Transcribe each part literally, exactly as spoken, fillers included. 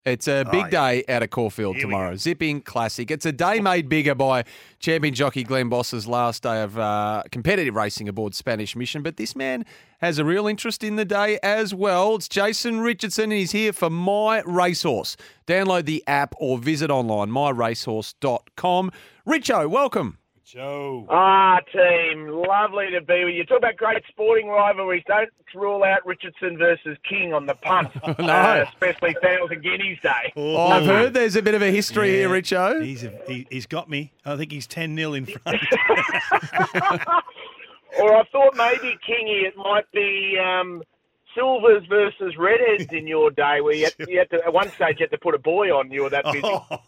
It's a big Oh, day out of Caulfield Here we tomorrow. go. Zipping Classic. It's a day made bigger by champion jockey Glenn Boss's last day of uh, competitive racing aboard Spanish Mission. But this man has a real interest in the day as well. It's Jason Richardson, and he's here for My Racehorse. Download the app or visit online, my racehorse dot com. Richo, welcome. Joe. Ah, team, lovely to be with you. Talk about great sporting rivalries. Don't rule out Richardson versus King on the punt, No. uh, especially Thousand Guineas Day. Oh, I've heard there's a bit of a history here, Richo. He's, a, he, he's got me. I think he's ten nil in front. Or I thought maybe, Kingy, it might be um, Silvers versus Redheads in your day, where you had, you had to, at one stage you had to put a boy on. You were that busy.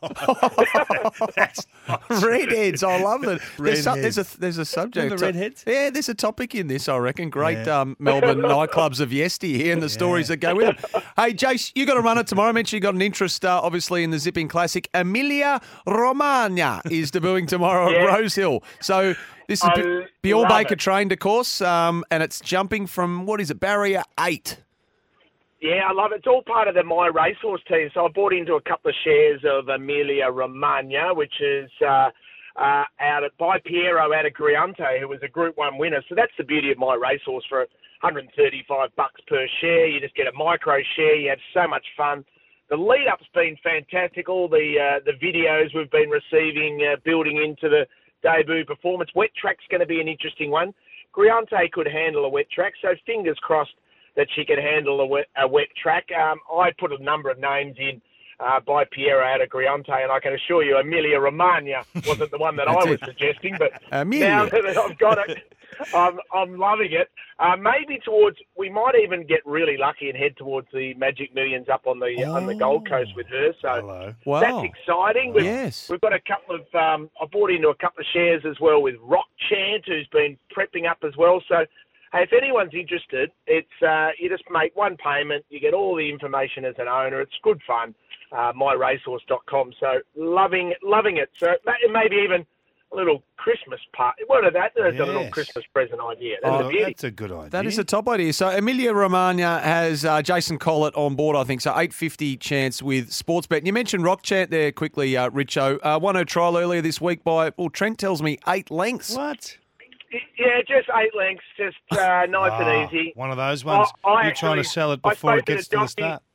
Oh, that's not Redheads, I love it. There's, some, there's a there's a subject. Remember redheads? Yeah, there's a topic in this, I reckon. Great Yeah. um, Melbourne nightclubs of yesteryear and the stories that go with them. Hey, Jace, you got to run it tomorrow. I mentioned you got an interest, uh, obviously, in the Zipping Classic. Emilia Romagna is debuting tomorrow Yeah. at Rosehill. So this is I Bjorn love Baker it. trained, of course, um, and it's jumping from, what is it, barrier eight. Yeah, I love it. It's all part of the My Racehorse team. So I bought into a couple of shares of Emilia Romagna, which is uh, uh, out at by Piero out of Griante, who was a Group One winner. So that's the beauty of My Racehorse. For one hundred thirty-five bucks per share, you just get a micro share. You have so much fun. The lead-up's been fantastic. All the uh, the videos we've been receiving, uh, building into the debut performance. Wet track's going to be an interesting one. Griante could handle a wet track, so fingers crossed that she could handle a wet, a wet track. Um, I put a number of names in uh, by Piero out of Griante, and I can assure you Emilia Romagna wasn't the one that I That's was it. suggesting, but Amelia. now that I've got it, I'm, I'm loving it. Uh, maybe towards, we might even get really lucky and head towards the Magic Millions up on the on the Gold Coast with her. So Hello. Wow. that's exciting. We've, Yes. we've got a couple of, um, I bought into a couple of shares as well with Rock Chant, who's been prepping up as well. So, hey, if anyone's interested, it's uh, you just make one payment, you get all the information as an owner. It's good fun. Uh, my racehorse dot com. So loving, loving it. So ma- maybe even a little Christmas part. What are that? That's a little Yes. Christmas present idea. That's Oh, a beauty. that's a good idea. That is a top idea. So Emilia Romagna has uh, Jason Collett on board, I think. So eight fifty chance with Sportsbet. And you mentioned Rock Chant there quickly, uh, Richo. Uh, won her trial earlier this week by, well, Trent tells me eight lengths. What? Yeah, just eight lengths, just uh, nice Ah, and easy. One of those ones. I- I You're trying to actually- sell it I before it spoke to gets the to the jockey. start.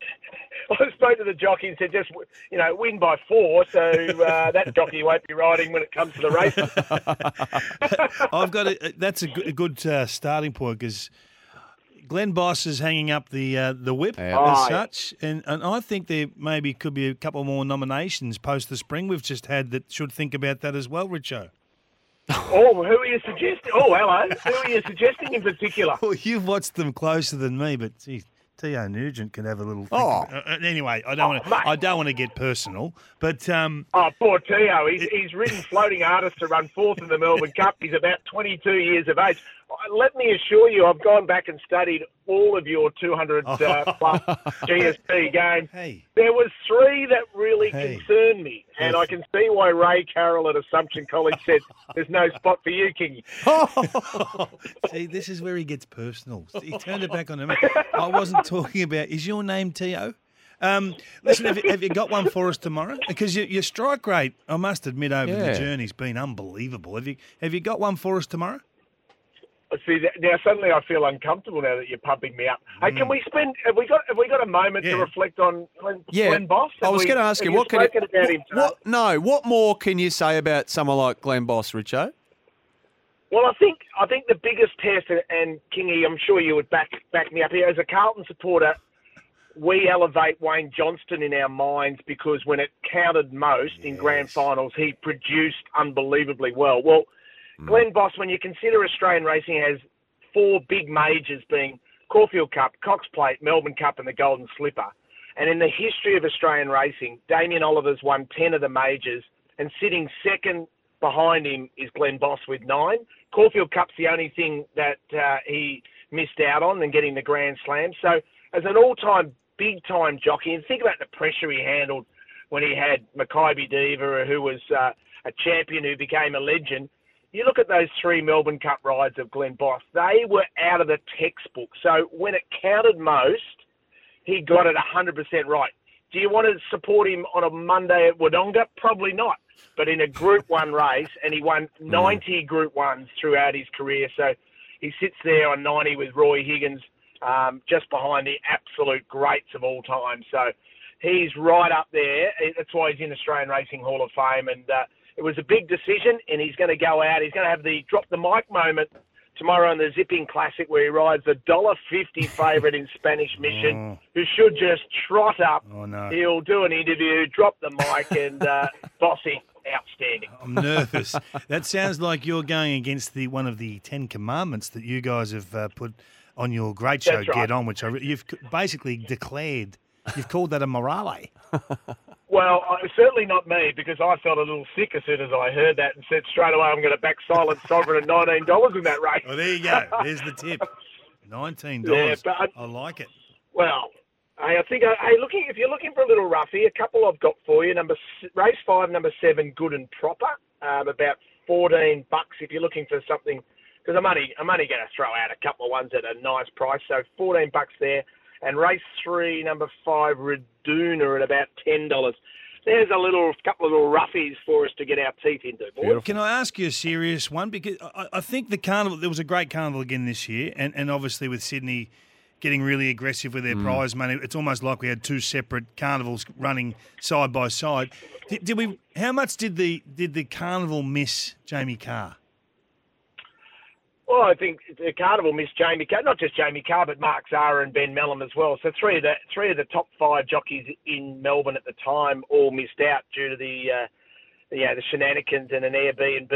I spoke to the jockey and said, just, you know, win by four, so uh, that jockey won't be riding when it comes to the races. I've got a, that's a good, a good uh, starting point because Glenn Boss is hanging up the uh, the whip Yeah. as Oh, yeah. such, and, and I think there maybe could be a couple more nominations post the spring we've just had that should think about that as well, Richo. Oh, who are you suggesting? Oh, hello. Who are you suggesting in particular? Well, you've watched them closer than me, but geez, T O Nugent can have a little. Think Oh. about- uh, anyway, I don't want to. mate. I don't want to get personal, but um, Oh, poor Tio. He's, he's ridden floating artists to run fourth in the Melbourne Cup. He's about twenty-two years of age. Uh, Let me assure you, I've gone back and studied all of your two hundred uh, plus G S T games. hey, There was three that really Hey. concerned me, and I can see why Ray Carroll at Assumption College said, there's no spot for you, Kingy. see, this is where he gets personal. He turned it back on me. I wasn't talking about. Is your name T O? Um, listen, have you, have you got one for us tomorrow? Because your, your strike rate, I must admit, over Yeah. the journey's been unbelievable. Have you have you got one for us tomorrow? See, that- now suddenly I feel uncomfortable now that you're pumping me up. Hey, can we spend, have we got have we got a moment Yeah. to reflect on Glenn, Yeah, Glenn Boss? I Have was we- going to ask have you, what can spoken you, about him today? what, no, what more can you say about someone like Glenn Boss, Richo? Well, I think I think the biggest test, and, and Kingy, I'm sure you would back back me up here, as a Carlton supporter, we elevate Wayne Johnston in our minds because when it counted most in grand finals, he produced unbelievably well. Well, Glenn Boss, when you consider Australian racing has four big majors being Caulfield Cup, Cox Plate, Melbourne Cup and the Golden Slipper, and in the history of Australian racing, Damien Oliver's won ten of the majors, and sitting second behind him is Glenn Boss with nine. Caulfield Cup's the only thing that uh, he missed out on in getting the Grand Slam. So as an all-time big-time jockey, and think about the pressure he handled when he had Makybe Diva, who was uh, a champion who became a legend. You look at those three Melbourne Cup rides of Glenn Boss, they were out of the textbook. So when it counted most, he got it one hundred percent right. Do you want to support him on a Monday at Wodonga? Probably not. But in a Group One race, and he won ninety Group Ones throughout his career, so he sits there on ninety with Roy Higgins, um, just behind the absolute greats of all time. So he's right up there. That's why he's in Australian Racing Hall of Fame, and uh, it was a big decision, and he's going to go out. He's going to have the drop the mic moment tomorrow in the Zipping Classic, where he rides the one dollar fifty favourite in Spanish Mission, Oh. who should just trot up. Oh, no. He'll do an interview, drop the mic, and uh, bossy, outstanding. I'm nervous. That sounds like you're going against the one of the Ten Commandments that you guys have uh, put on your great show, That's right. Get On, which I, re- you've c- basically declared. You've called that a morale. Well, uh, certainly not me, because I felt a little sick as soon as I heard that and said straight away I'm going to back Silent Sovereign at nineteen dollars in that race. Oh, there you go. There's the tip. nineteen dollars. Yeah, but- I like it. Well, hey, I think, uh, hey, looking if you're looking for a little roughie, a couple I've got for you. Number s- race five, number seven, Good and Proper, um, about fourteen bucks if you're looking for something. Because I'm only I'm only going to throw out a couple of ones at a nice price, so fourteen bucks there. And race three, number five, Reduna at about ten dollars. There's a little couple of little roughies for us to get our teeth into, boys. Can I ask you a serious one? Because I, I think the carnival, there was a great carnival again this year, and, and obviously with Sydney getting really aggressive with their prize money, it's almost like we had two separate carnivals running side by side. Did, did we? How much did the did the carnival miss Jamie Carr? Well, I think the Carnival missed Jamie Carr, not just Jamie Carr, but Mark Zara and Ben Mellum as well. So three of the three of the top five jockeys in Melbourne at the time all missed out due to the, uh, the, you know, the shenanigans and an Airbnb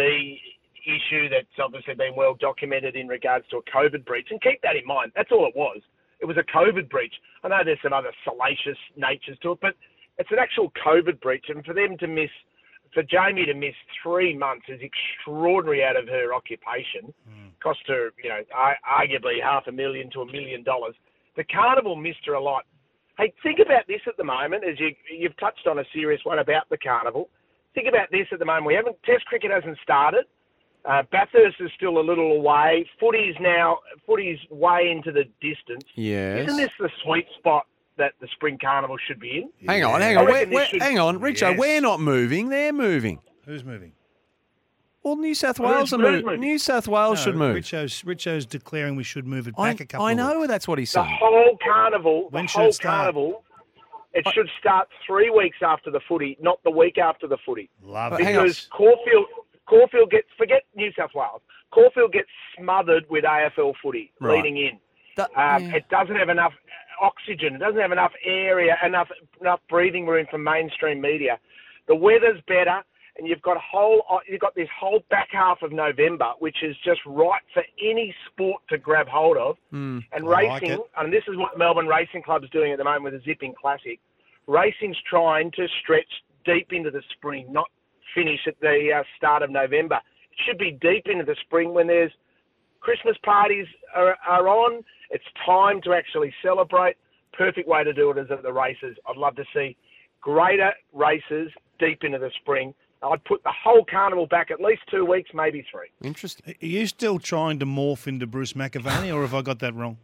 issue that's obviously been well documented in regards to a COVID breach. And keep that in mind. That's all it was. It was a COVID breach. I know there's some other salacious natures to it, but it's an actual COVID breach. And for them to miss, for Jamie to miss three months is extraordinary out of her occupation. Mm. Cost her, you know, arguably half a million to a million dollars. The Carnival missed her a lot. Hey, think about this at the moment, as you, you've touched on a serious one about the Carnival. Think about this at the moment. We haven't, Test cricket hasn't started. Uh, Bathurst is still a little away. Footy's now, footy's way into the distance. Yes. Isn't this the sweet spot that the Spring Carnival should be in? Hang on, Yeah. hang I on. We're, reckon this we're, should- hang on, Richo, Yes. we're not moving. They're moving. Who's moving? Well, New South Who's- Wales are who's moving. moving? New South Wales should move. Richo's, Richo's declaring we should move it I, back a couple I of know weeks. that's what he's The saying. whole carnival, When the should it whole start? carnival, it should start three weeks after the footy, not the week after the footy. Love But it. hang on. Because Caulfield, Caulfield gets, forget New South Wales, Caulfield gets smothered with A F L footy Right. leading in. That- Um, yeah. It doesn't have enough oxygen. It doesn't have enough area, enough enough breathing room for mainstream media. The weather's better, and you've got a whole you've got this whole back half of November, which is just right for any sport to grab hold of. Mm. And I like racing, it. and this is what Melbourne Racing Club's doing at the moment with the Zipping Classic. Racing's trying to stretch deep into the spring, not finish at the uh, start of November. It should be deep into the spring when there's Christmas parties are, are on. It's time to actually celebrate. Perfect way to do it is at the races. I'd love to see greater races deep into the spring. I'd put the whole carnival back at least two weeks, maybe three. Interesting. Are you still trying to morph into Bruce McAvaney, or have I got that wrong?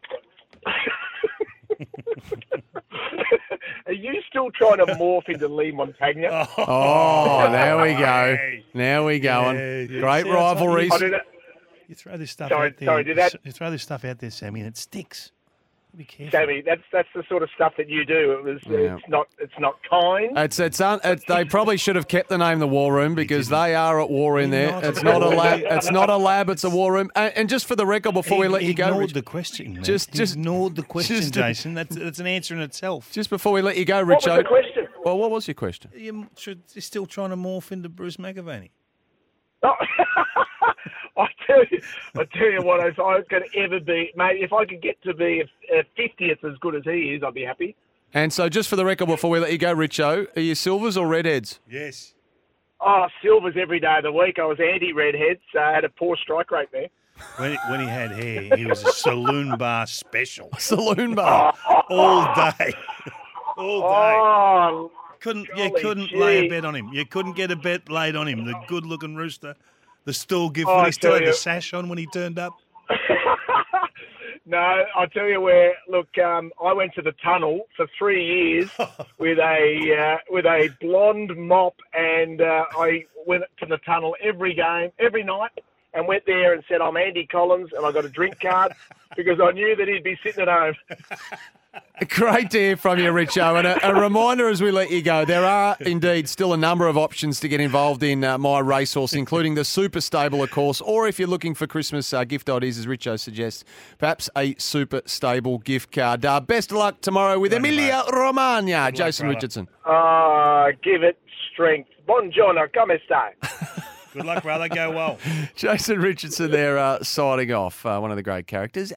Are you still trying to morph into Lee Montagna? Oh, there we go. Now we going. Yeah, yeah. Great Sounds like rivalries. I do that. You throw this stuff Sorry- out there. sorry, did that- You throw this stuff out there, Sammy, and it sticks. Be careful. Sammy, that's that's the sort of stuff that you do. It was Yeah. it's not it's not kind. It's it's, un, it's they probably should have kept the name the War Room because they are at war in there. Not It's at not a war. lab. It's not a lab. It's a war room. And, and just for the record, before we He let you go, ignored Rich, the question. Man. Just- He just- ignored the question, just- Jason. That's that's an answer in itself. just before we let you go, What was Richo. the question? Well, what was your question? You should, you're still trying to morph into Bruce McAvaney. Oh, I tell you, I tell you what, if I could ever be, mate, if I could get to be a fiftieth as good as he is, I'd be happy. And so, just for the record, before we let you go, Richo, are you silvers or redheads? Yes. Oh, silvers every day of the week. I was anti-redheads. So I had a poor strike rate there. When he, when he had hair, he was a saloon bar special Saloon bar. all day, all day. Oh, Couldn't you golly couldn't gee. lay a bet on him. You couldn't get a bet laid on him. The good-looking rooster, the stall gift Oh, when I he still tell had the you. sash on when he turned up. No, I'll tell you where. Look, um, I went to the tunnel for three years with a uh, with a blonde mop, and uh, I went to the tunnel every game, every night, and went there and said, I'm Andy Collins, and I got a drink card because I knew that he'd be sitting at home. Great to hear from you, Richo. And a, a reminder as we let you go, there are indeed still a number of options to get involved in uh, My Racehorse, including the Super Stable, of course, or if you're looking for Christmas uh, gift ideas, as Richo suggests, perhaps a Super Stable gift card. Uh, best of luck tomorrow with Emilia Romagna. Good Jason luck, Richardson. Ah, give it strength. Buongiorno, come stai? Good luck, brother. Go well. Jason Richardson there uh, signing off, uh, one of the great characters.